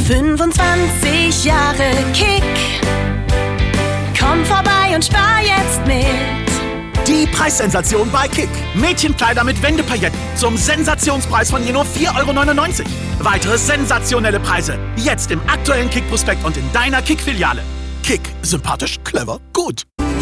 25 Jahre Kick. Komm vorbei und spar jetzt mit. Die Preissensation bei Kick. Mädchenkleider mit Wendepailletten zum Sensationspreis von nur 4,99 €. Weitere sensationelle Preise jetzt im aktuellen Kick-Prospekt und in deiner Kick-Filiale. Kick, sympathisch, clever, gut.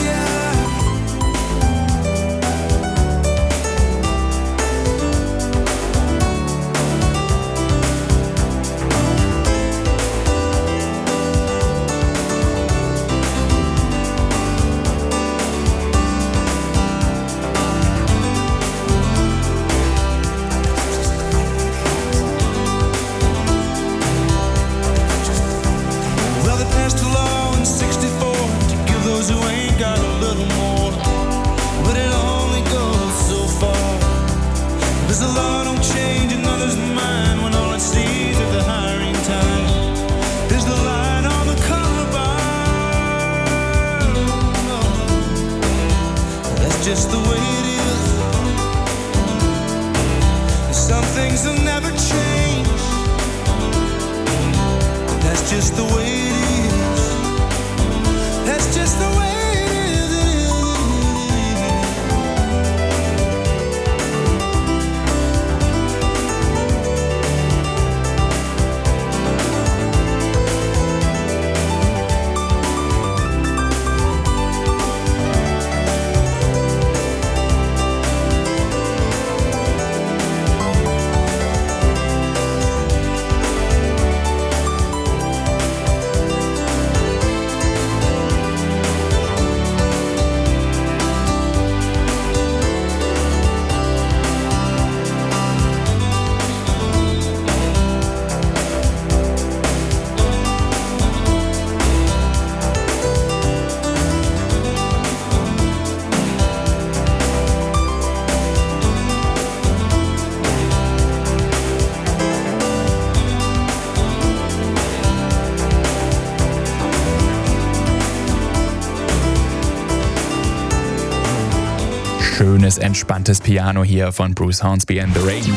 Just the way it is. Some things will never change. That's just the way it is. That's just the way it is. Schönes, entspanntes Piano hier von Bruce Hornsby and the Range.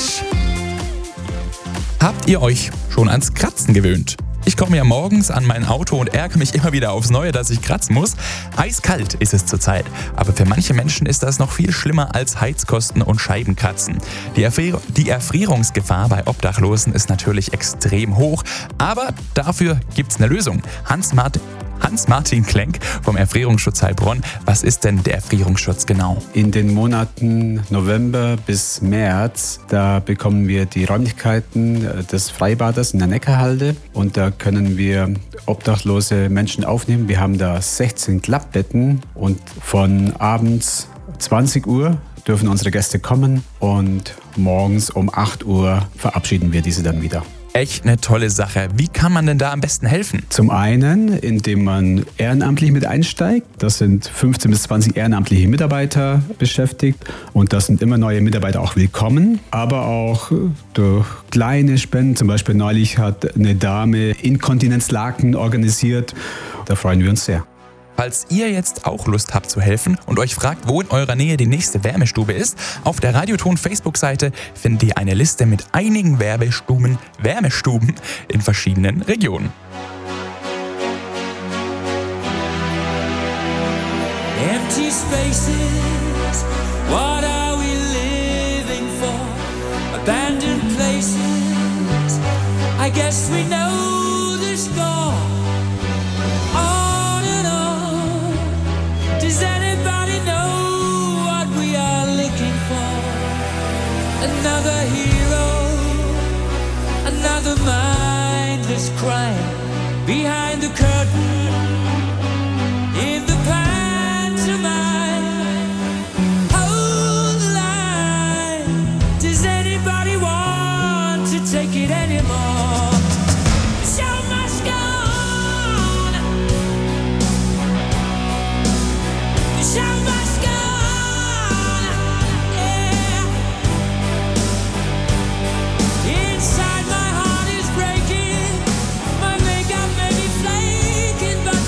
Habt ihr euch schon ans Kratzen gewöhnt? Ich komme ja morgens an mein Auto und ärgere mich immer wieder aufs Neue, dass ich kratzen muss. Eiskalt ist es zurzeit, aber für manche Menschen ist das noch viel schlimmer als Heizkosten und Scheibenkratzen. Die Erfrierungsgefahr bei Obdachlosen ist natürlich extrem hoch, aber dafür gibt's eine Lösung. Hans-Martin Klenk vom Erfrierungsschutz Heilbronn. Was ist denn der Erfrierungsschutz genau? In den Monaten November bis März, da bekommen wir die Räumlichkeiten des Freibades in der Neckarhalde und da können wir obdachlose Menschen aufnehmen. Wir haben da 16 Klappbetten und von abends 20 Uhr dürfen unsere Gäste kommen und morgens um 8 Uhr verabschieden wir diese dann wieder. Echt eine tolle Sache. Wie kann man denn da am besten helfen? Zum einen, indem man ehrenamtlich mit einsteigt. Das sind 15 bis 20 ehrenamtliche Mitarbeiter beschäftigt und das sind immer neue Mitarbeiter auch willkommen. Aber auch durch kleine Spenden. Zum Beispiel neulich hat eine Dame Inkontinenzlaken organisiert. Da freuen wir uns sehr. Falls ihr jetzt auch Lust habt zu helfen und euch fragt, wo in eurer Nähe die nächste Wärmestube ist, auf der Radioton Facebook-Seite findet ihr eine Liste mit einigen Wärmestuben in verschiedenen Regionen. Empty spaces, what are we living for? Abandoned places, I guess we know the score. Does anybody know what we are looking for? Another hero, another mindless crime behind the curtain in the pantomime. Hold the line. Does anybody want to take it anymore? The show must go on. The show must go on. Yeah. Inside my heart is breaking. My makeup may be flaking, but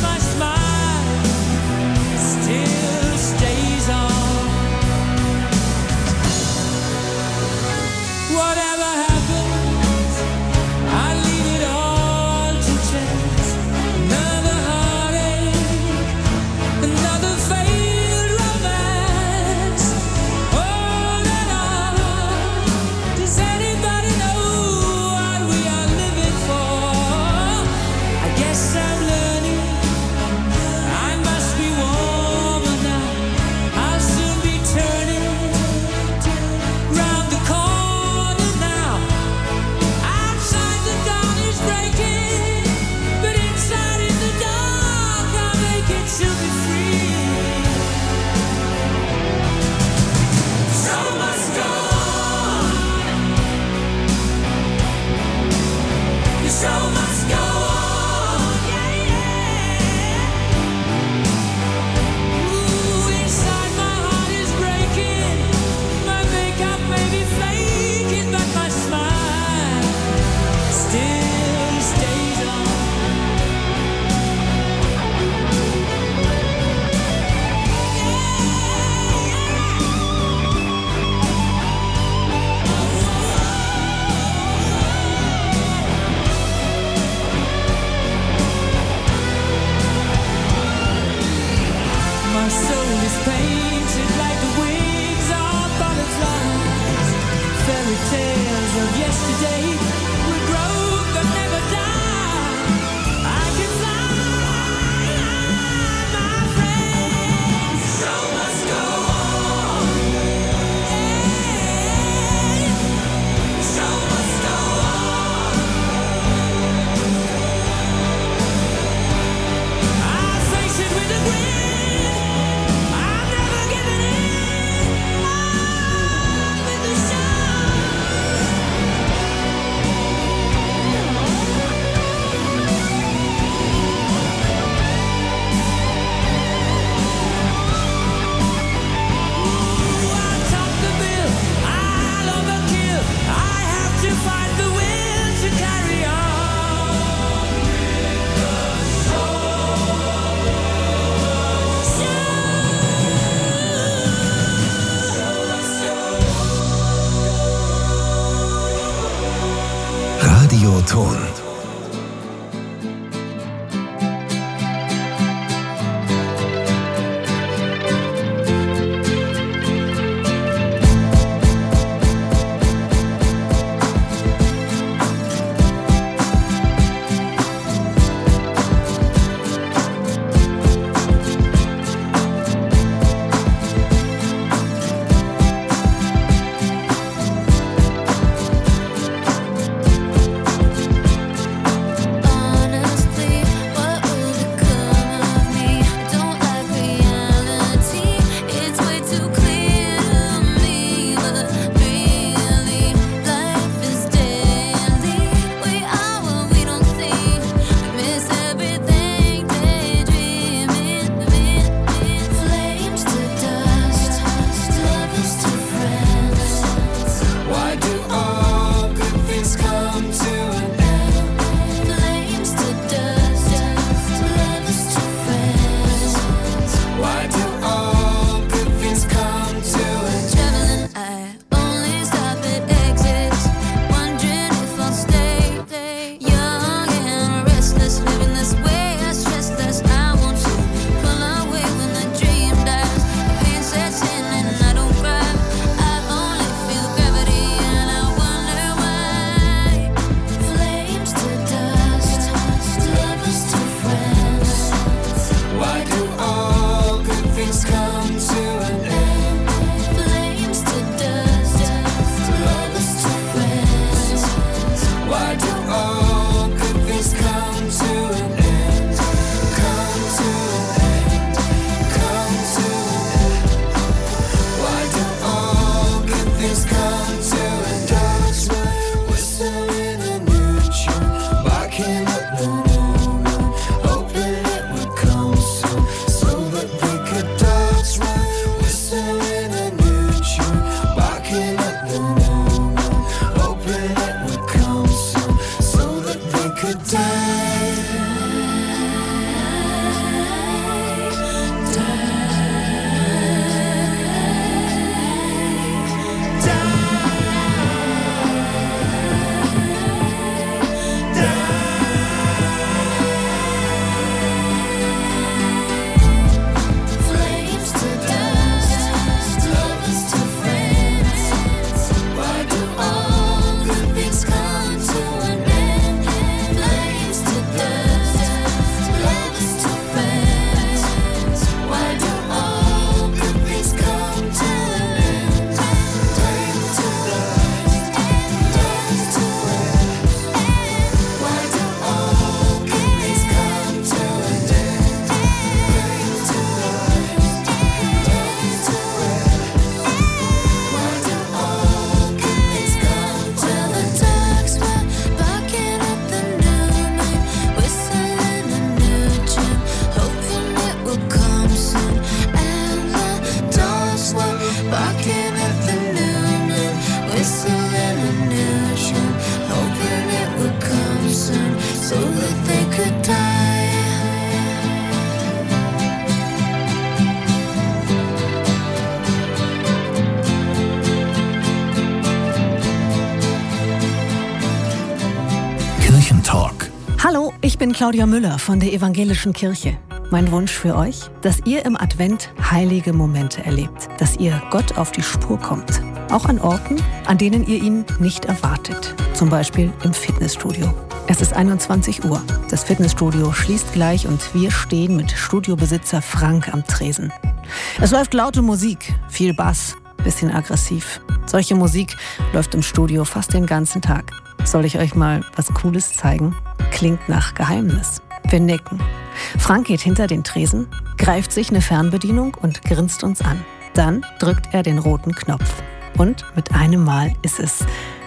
Ton. Kirchentalk. Hallo, ich bin Claudia Müller von der Evangelischen Kirche. Mein Wunsch für euch, dass ihr im Advent heilige Momente erlebt, dass ihr Gott auf die Spur kommt. Auch an Orten, an denen ihr ihn nicht erwartet. Zum Beispiel im Fitnessstudio. Es ist 21 Uhr. Das Fitnessstudio schließt gleich und wir stehen mit Studiobesitzer Frank am Tresen. Es läuft laute Musik, viel Bass, bisschen aggressiv. Solche Musik läuft im Studio fast den ganzen Tag. Soll ich euch mal was Cooles zeigen? Klingt nach Geheimnis. Wir nicken. Frank geht hinter den Tresen, greift sich eine Fernbedienung und grinst uns an. Dann drückt er den roten Knopf. Und mit einem Mal ist es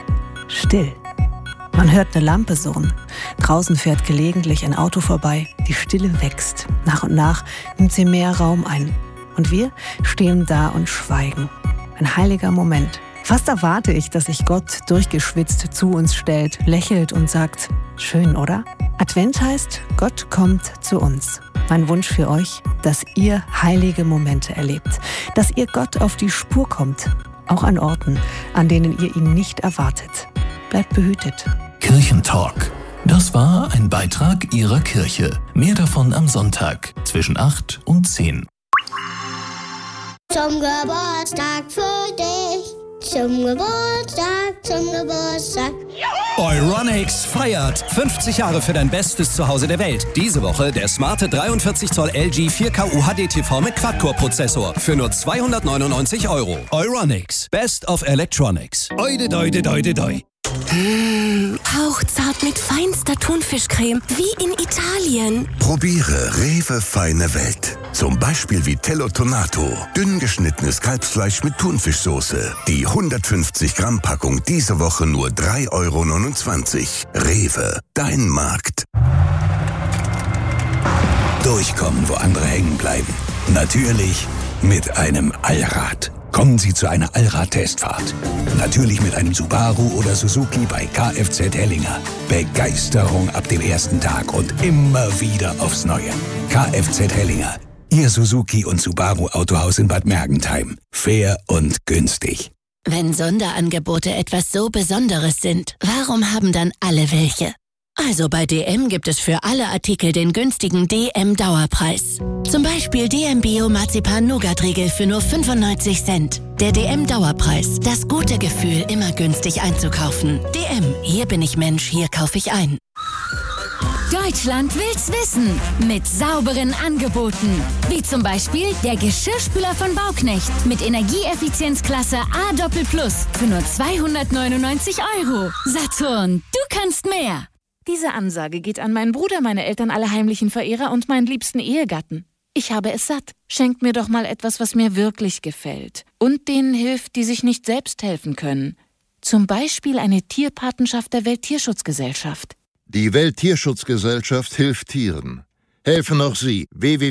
still. Man hört eine Lampe surren. Draußen fährt gelegentlich ein Auto vorbei. Die Stille wächst. Nach und nach nimmt sie mehr Raum ein. Und wir stehen da und schweigen. Ein heiliger Moment. Fast erwarte ich, dass sich Gott durchgeschwitzt zu uns stellt, lächelt und sagt, schön, oder? Advent heißt, Gott kommt zu uns. Mein Wunsch für euch, dass ihr heilige Momente erlebt, dass ihr Gott auf die Spur kommt, auch an Orten, an denen ihr ihn nicht erwartet. Bleibt behütet. Kirchentalk. Das war ein Beitrag Ihrer Kirche. Mehr davon am Sonntag zwischen 8 und 10. Zum Geburtstag für dich. Zum Geburtstag. Euronics feiert 50 Jahre für dein bestes Zuhause der Welt. Diese Woche der smarte 43 Zoll LG 4K UHD TV mit Quad-Core-Prozessor für nur 299 €. Euronics, Best of Electronics. Oide, doide, doide, doi. Hauchzart mit feinster Thunfischcreme, wie in Italien. Probiere Rewe feine Welt. Zum Beispiel Vitello Tonato. Dünn geschnittenes Kalbsfleisch mit Thunfischsoße. Die 150 Gramm Packung diese Woche nur 3,29 €. Rewe, dein Markt. Durchkommen, wo andere hängen bleiben. Natürlich mit einem Allrad. Kommen Sie zu einer Allrad-Testfahrt. Natürlich mit einem Subaru oder Suzuki bei Kfz Hellinger. Begeisterung ab dem ersten Tag und immer wieder aufs Neue. Kfz Hellinger, Ihr Suzuki und Subaru Autohaus in Bad Mergentheim. Fair und günstig. Wenn Sonderangebote etwas so Besonderes sind, warum haben dann alle welche? Also bei DM gibt es für alle Artikel den günstigen DM-Dauerpreis. Zum Beispiel DM Bio Marzipan Nougat-Riegel für nur 95 Cent. Der DM-Dauerpreis, das gute Gefühl, immer günstig einzukaufen. DM, hier bin ich Mensch, hier kaufe ich ein. Deutschland will's wissen. Mit sauberen Angeboten. Wie zum Beispiel der Geschirrspüler von Bauknecht mit Energieeffizienzklasse A+ für nur 299 €. Saturn, du kannst mehr. Diese Ansage geht an meinen Bruder, meine Eltern, alle heimlichen Verehrer und meinen liebsten Ehegatten. Ich habe es satt. Schenkt mir doch mal etwas, was mir wirklich gefällt. Und denen hilft, die sich nicht selbst helfen können. Zum Beispiel eine Tierpatenschaft der Welttierschutzgesellschaft. Die Welttierschutzgesellschaft hilft Tieren. Helfen auch Sie.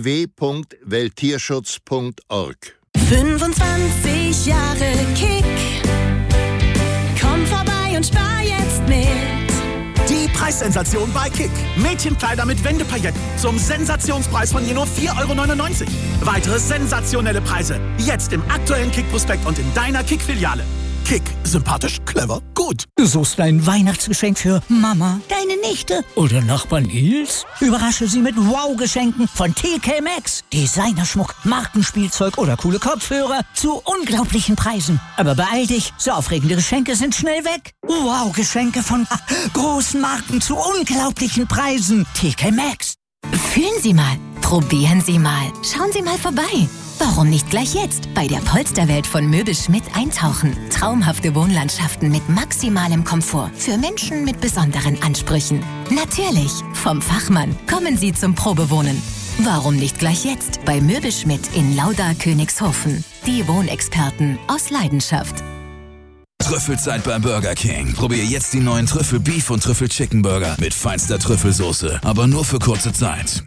www.welttierschutz.org 25 Jahre Kick. Komm vorbei und spar jetzt mit. Die Preissensation bei Kick. Mädchenkleider mit Wendepailletten zum Sensationspreis von nur 4,99 €. Weitere sensationelle Preise. Jetzt im aktuellen Kick-Prospekt und in deiner Kick-Filiale. Kick. Sympathisch, clever, gut. Du suchst ein Weihnachtsgeschenk für Mama, deine Nichte oder Nachbarn Nils? Überrasche sie mit Wow-Geschenken von TK Maxx. Designerschmuck, Markenspielzeug oder coole Kopfhörer zu unglaublichen Preisen. Aber beeil dich, so aufregende Geschenke sind schnell weg. Wow-Geschenke von großen Marken zu unglaublichen Preisen. TK Maxx. Fühlen Sie mal, probieren Sie mal, schauen Sie mal vorbei. Warum nicht gleich jetzt bei der Polsterwelt von Möbel Schmidt eintauchen? Traumhafte Wohnlandschaften mit maximalem Komfort für Menschen mit besonderen Ansprüchen. Natürlich, vom Fachmann kommen Sie zum Probewohnen. Warum nicht gleich jetzt bei Möbel Schmidt in Lauda-Königshofen? Die Wohnexperten aus Leidenschaft. Trüffelzeit beim Burger King. Probier jetzt die neuen Trüffel Beef und Trüffel Chicken Burger mit feinster Trüffelsoße. Aber nur für kurze Zeit.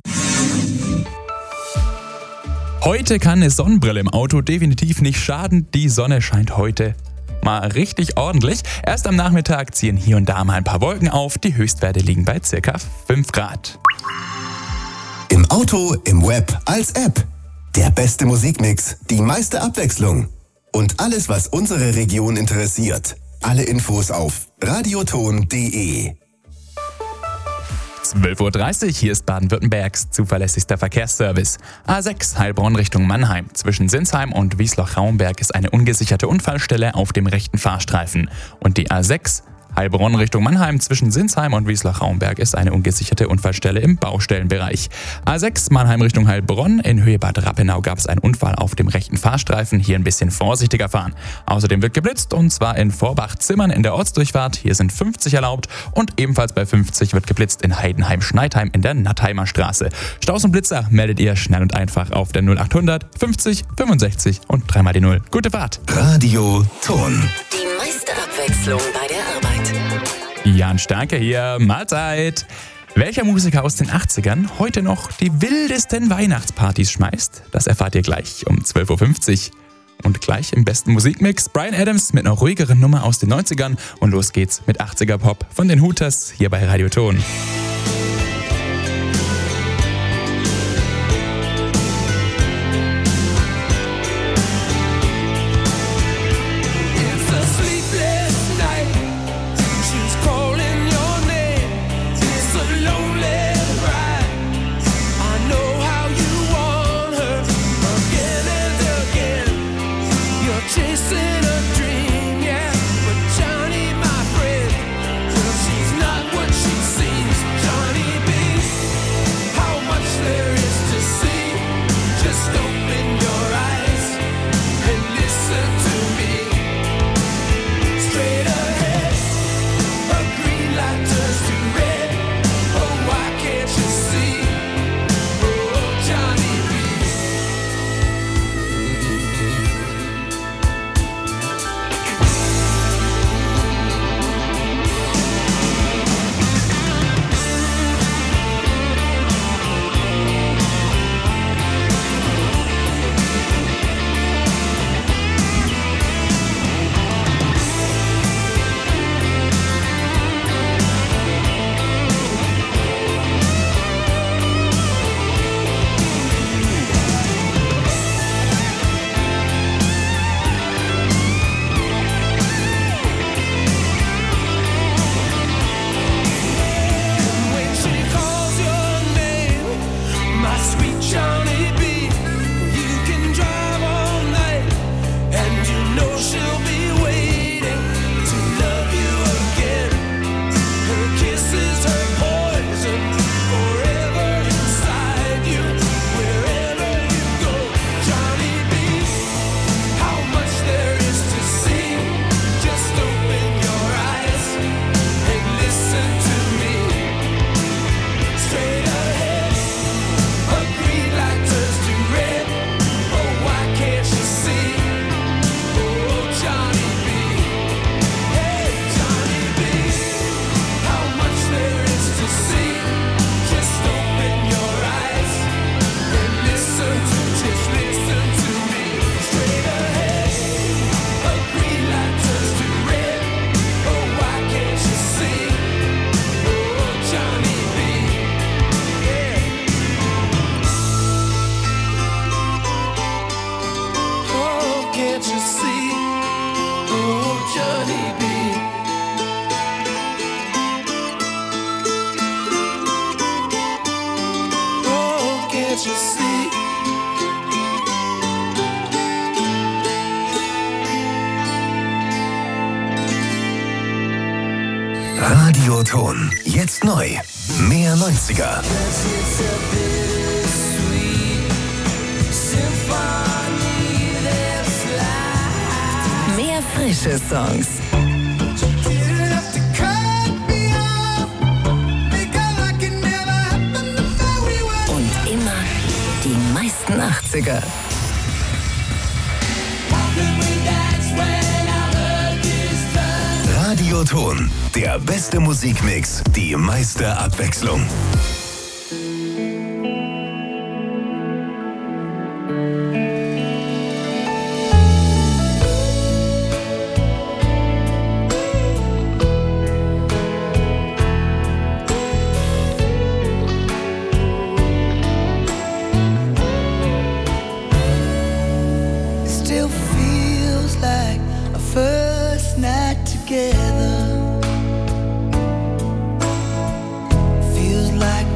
Heute kann eine Sonnenbrille im Auto definitiv nicht schaden. Die Sonne scheint heute mal richtig ordentlich. Erst am Nachmittag ziehen hier und da mal ein paar Wolken auf. Die Höchstwerte liegen bei ca. 5 Grad. Im Auto, im Web, als App. Der beste Musikmix, die meiste Abwechslung. Und alles, was unsere Region interessiert. Alle Infos auf radioton.de. 12:30 Uhr, hier ist Baden-Württembergs zuverlässigster Verkehrsservice. A6 Heilbronn Richtung Mannheim. Zwischen Sinsheim und Wiesloch-Raumberg ist eine ungesicherte Unfallstelle auf dem rechten Fahrstreifen. Und die A6 Heilbronn Richtung Mannheim zwischen Sinsheim und Wiesloch-Raumberg ist eine ungesicherte Unfallstelle im Baustellenbereich. A6 Mannheim Richtung Heilbronn. In Höhe Bad Rappenau gab es einen Unfall auf dem rechten Fahrstreifen. Hier ein bisschen vorsichtiger fahren. Außerdem wird geblitzt und zwar in Vorbach-Zimmern in der Ortsdurchfahrt. Hier sind 50 erlaubt und ebenfalls bei 50 wird geblitzt in Heidenheim-Schneidheim in der Nattheimer Straße. Staus und Blitzer meldet ihr schnell und einfach auf der 0800 50 65 und 3 mal die 0. Gute Fahrt. Radio Ton. Die meiste Abwechslung bei der Arbeit. Jan Starke hier, Mahlzeit. Welcher Musiker aus den 80ern heute noch die wildesten Weihnachtspartys schmeißt, das erfahrt ihr gleich um 12:50 Uhr. Und gleich im besten Musikmix Bryan Adams mit einer ruhigeren Nummer aus den 90ern. Und los geht's mit 80er Pop von den Hooters hier bei Radio Ton. chasing a dream, yeah. But Johnny, my friend, well, she's not what she seems. Johnny B, how much there is to see. Just open your eyes and listen to me. Straight ahead, a green light turns to red. Oh, why can't you see? Oh, Johnny B. When she calls your name, my sweet Johnny B, you can drive all night, and you know she'll be waiting to love you again. Her kisses, her poison, forever inside you, wherever you go. Johnny B, how much there is to see. Just open your eyes and listen to me. Straight ahead, a green light turns to red. Oh, why can't you see? Oh, Johnny B. Hey, Johnny B. How much there is to see. Just open your eyes and listen to me. Straight ahead, a green light turns to red. Oh, why can't you see? Oh, Johnny B. Yeah. Oh, can't you see? Oh, Johnny B. Oh, can't you see? Radioton. Jetzt neu. Mehr 90er. Mehr frische Songs. Und immer die meisten 80er. Radioton. Der beste Musikmix. Die meiste Abwechslung. Still feels like a first night together. Feels like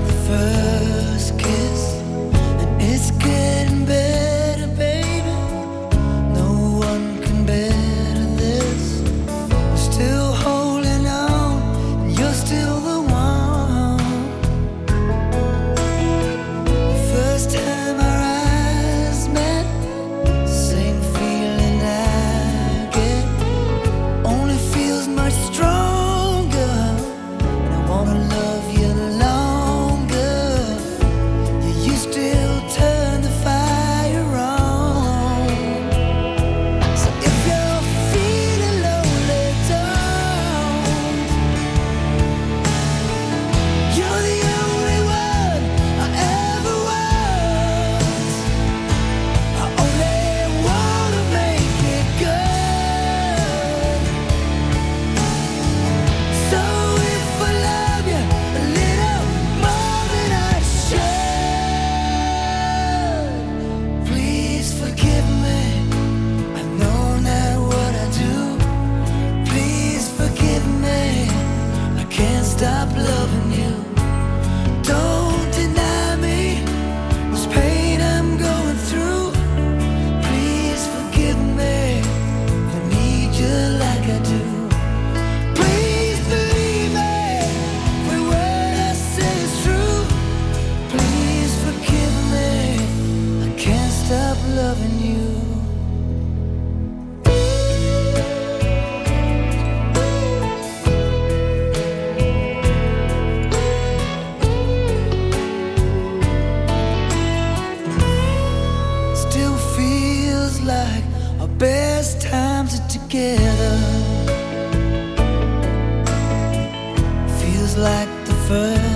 together feels like the first